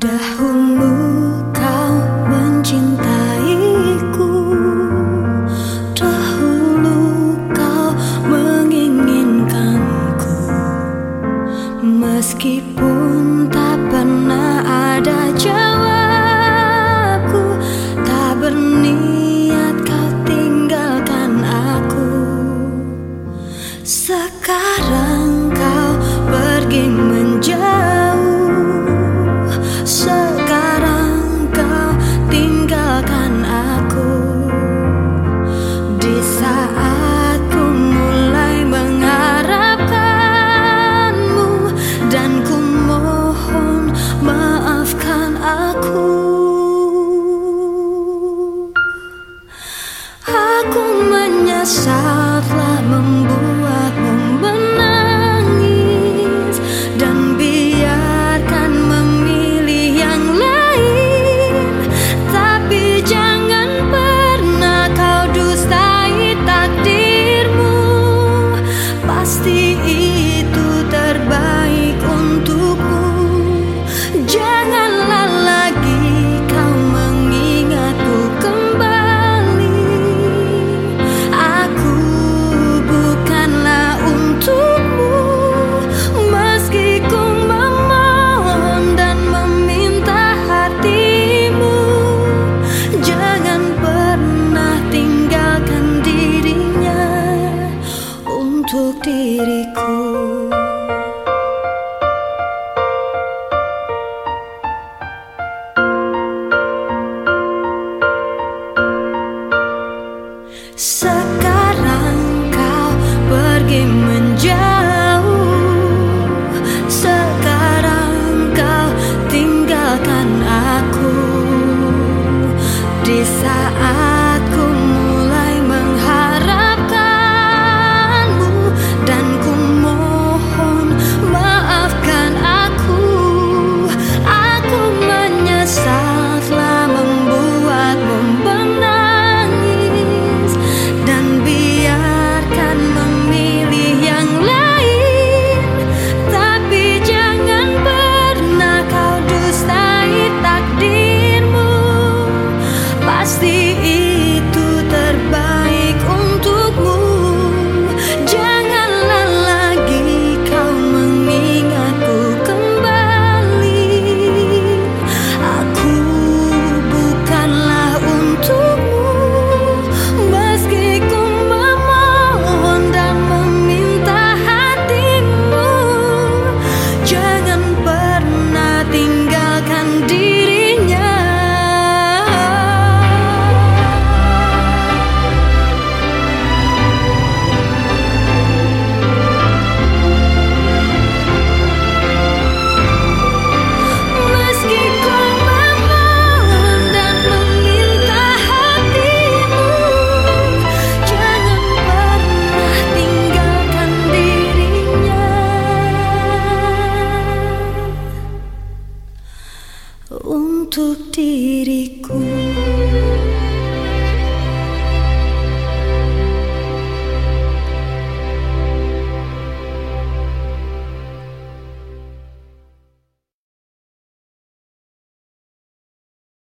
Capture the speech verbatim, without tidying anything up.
Dahulu kau mencintaiku, dahulu kau menginginkanku, meskipun tak pernah ada jawabku, tak berniat kau tinggalkan aku. Sekarang kau pergi menjauh, sekarang kau tinggalkan aku. Di saat ku mulai mengharapkanmu, dan ku mohon maafkan aku. Aku menyesal telah membuatmu menangis, dan biarkan memilih yang lain. Tapi jangan pernah kau dustai takdirmu, pasti itu terbaik untukmu. Janganlah lagi kau mengingatku kembali. Aku bukanlah untukmu, meski ku memohon dan meminta hatimu. Jangan pernah tinggalkan dirinya untuk diriku. Sekarang kau pergi menjauh, sekarang kau tinggalkan aku. Di saat ku mulai mengharapkanmu, dan ku mohon maafkan aku. Aku menyesal telah membuatmu menangis, dan biarkan memilih yang lain. Tapi jangan pernah kau dustai takdirmu, pasti itu terbaik untukmu. Janganlah lagi kau mengingatku kembali. Aku bukanlah untukmu, meski ku memohon dan meminta hatimu. Jangan pernah tinggalkan dirinya. Meski ku memohon dan meminta hatimu, jangan pernah tinggalkan dirinya untuk diriku.